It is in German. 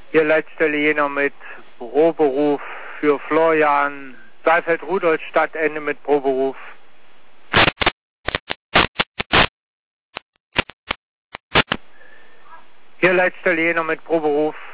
Hier Leitstelle Jena mit Proberuf für Florian. Saalfeld-Rudolstadt, Ende mit Proberuf. Hier Leitstelle Jena mit Proberuf.